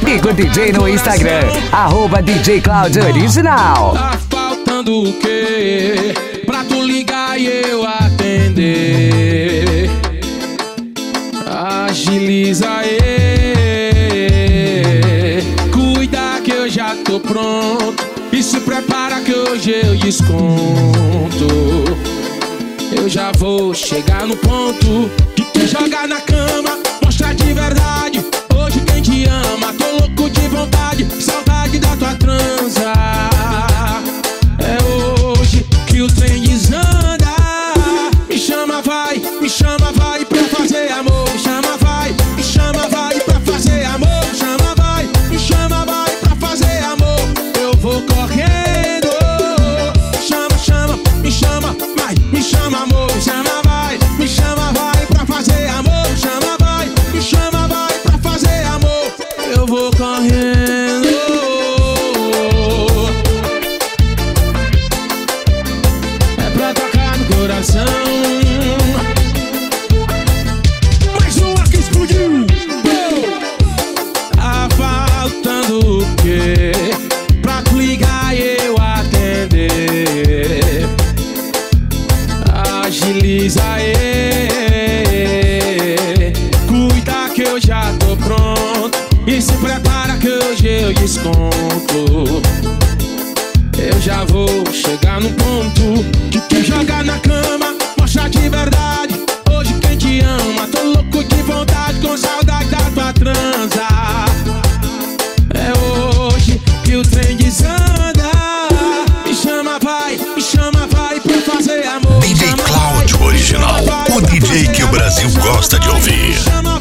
Siga o DJ no Instagram, @DJ Cláudio Original. Tá faltando o quê? Pra tu ligar e eu atender. Agiliza aí. Cuida que eu já tô pronto. E se prepara que hoje eu desconto. Eu já vou chegar no ponto de te jogar na cama, mostrar de verdade. Hoje quem te ama, tô louco de vontade, saudade da tua transa. É hoje que o trem desanda. Me chama vai pra fazer amor. Me chama vai pra fazer amor. Me chama vai pra fazer amor. Eu vou correndo. Me chama, me chama amor. Me chama vai pra fazer amor. Me chama vai pra fazer amor. Eu vou correndo. É pra tocar no coração. Mais uma que explodiu. Tá faltando o quê? Pra tu ligar e eu atender. Agiliza aí. Cuida que eu já tô pronto. E se prepara que hoje eu desconto. Eu já vou chegar no ponto de te jogar na cama, mostrar de verdade. Hoje quem te ama, tô louco de vontade, com saudade da tua transa. É hoje que o trem desanda. Me chama vai pra fazer amor. DJ Cláudio Original, o DJ que o Brasil gosta de ouvir.